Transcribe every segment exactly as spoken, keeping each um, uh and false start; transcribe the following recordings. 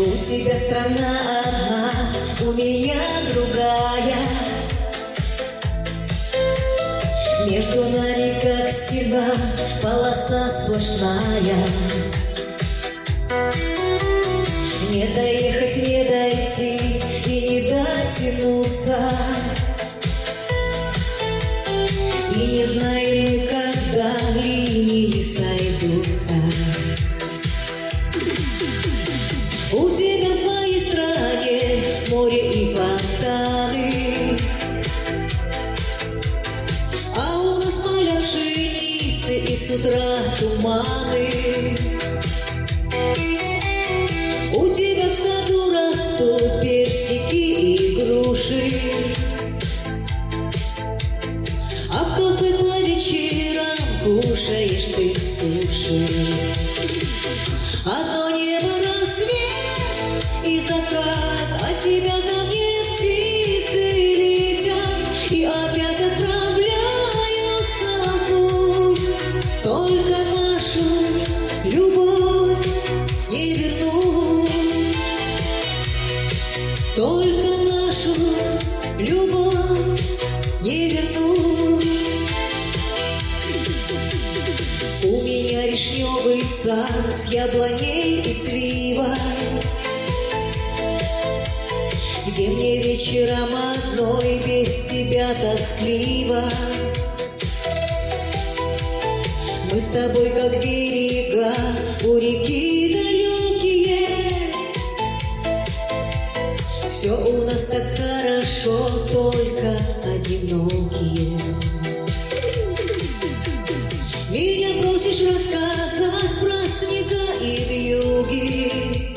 У тебя страна одна, у меня другая. Между нами, как стена, полоса сплошная. Не доехать, не дойти и не дотянуться. И не знаем мы, когда линии сойдутся. У тебя в моей стране море и фонтаны, а у нас поля пшеницы и с утра туманы. У тебя в саду растут персики и груши, а в кафе по вечерам кушаешь ты суши. Одно небо рассвет и закат, а тебя ко мне птицы летят и опять отправляются в путь. Только нашу любовь не вернуть, только нашу любовь не вернуть. У меня вишневый сад с яблоней и сливой, где мне вечером одной без тебя тоскливо. Мы с тобой как берега у реки далекие. Все у нас так хорошо, только одинокие. Меня просишь рассказать про снега и вьюги,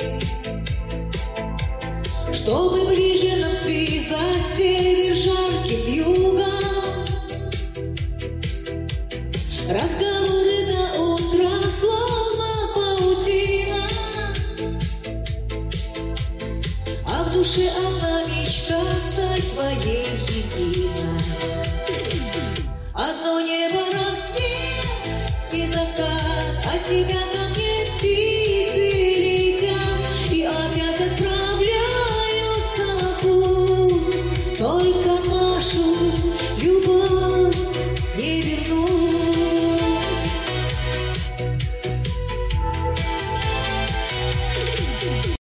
чтобы ближе нам связать север жарким югом. Разговоры до утра, словно паутина, а в душе одна мечта — стать твоей единой. Одно небо рассвет и закат, а тебя ко мне птицы